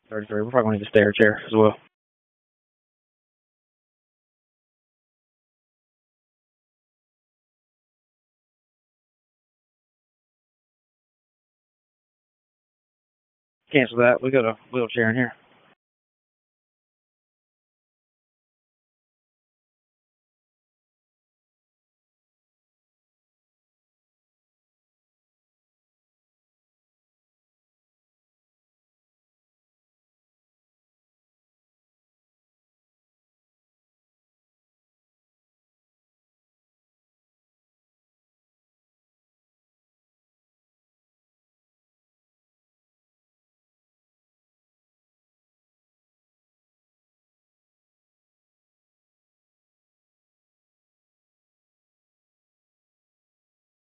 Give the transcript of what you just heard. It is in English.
33. We're probably going to need a stair chair as well. Cancel that. We got a wheelchair in here.